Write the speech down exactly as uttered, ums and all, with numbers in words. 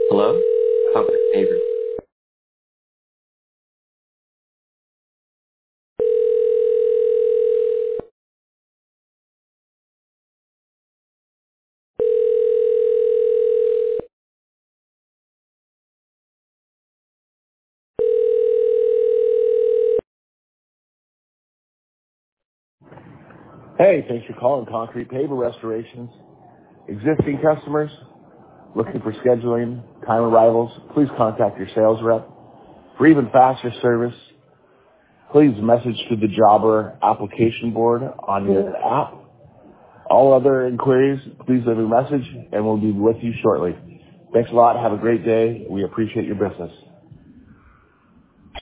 Hello? Concrete Pavers. Hey, thanks for calling Concrete Paver Restorations. Existing customers looking for scheduling, time arrivals, please contact your sales rep. For even faster service, please message to the Jobber application board on your app. All other inquiries, please leave a message and we'll be with you shortly. Thanks a lot. Have a great day. We appreciate your business.